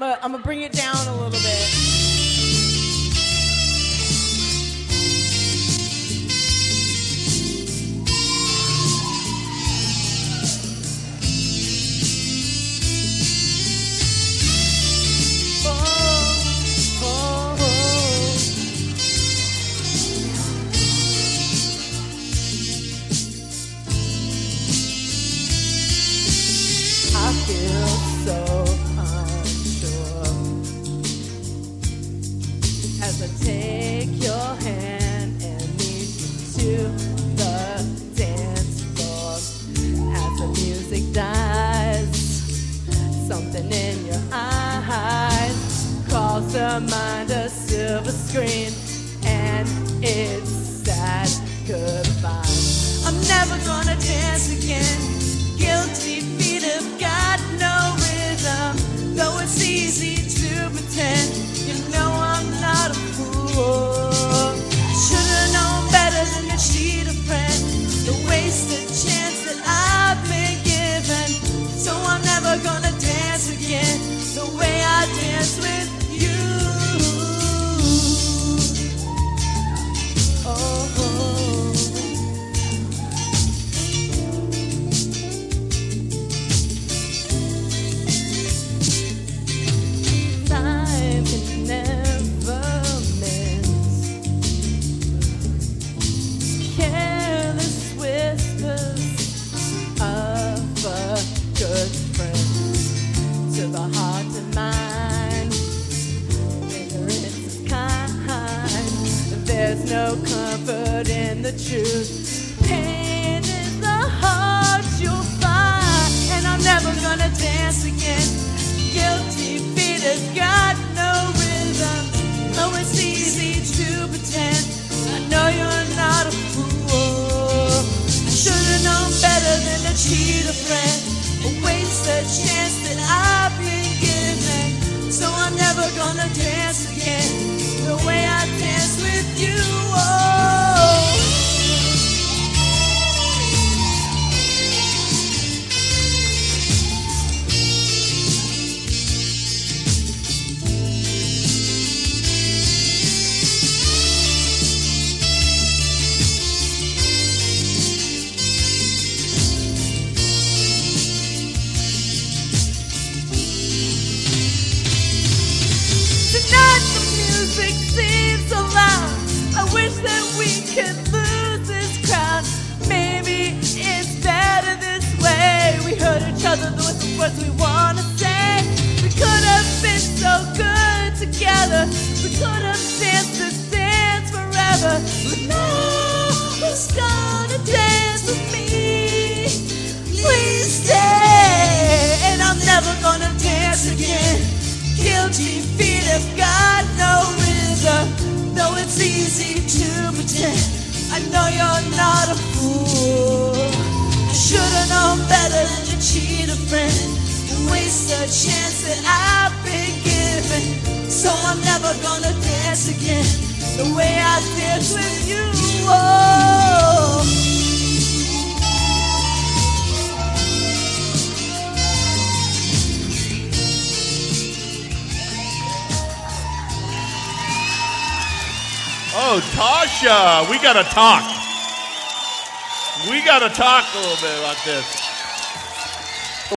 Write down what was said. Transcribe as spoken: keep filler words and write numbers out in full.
but I'm gonna bring it down a little bit. I feel so unsure as I take your hand and lead you to the dance floor. As the music dies, something in your eyes calls to mind a silver screen, and it's sad goodbye. I'm never gonna dance again. Guilty feet have got no rhythm, though it's easy to pretend. You know I'm not a fool. Should've known better than to cheat a friend, the wasted chance that I've been given. So I'm never gonna dance again the way I dance with you. Oh, oh. Good friend to the heart and mind, ignorance is kind. There's no comfort in the truth. Pain is the heart you'll find, and I'm never gonna dance again. Guilty feet has got no rhythm, though it's easy to pretend. I know you're not a fool. I should've known better than to cheat a friend, waste a chance that I've been given. So I'm never gonna dance again the way I dance with you. Oh. Seems so loud. I wish that we could lose this crowd. Maybe it's better this way. We hurt each other with the words we wanna say. We could have been so good together. We could have danced this dance forever. But now who's gonna dance with me? Please stay. And I'm never gonna dance again. Guilty feet have got no rhythm, though it's easy to pretend. I know you're not a fool. I should've known better than to cheat a friend and waste a chance that I've been given. So I'm never gonna dance again the way I dance with you. Oh. Oh, Tasha, we gotta talk. We gotta talk a little bit about this.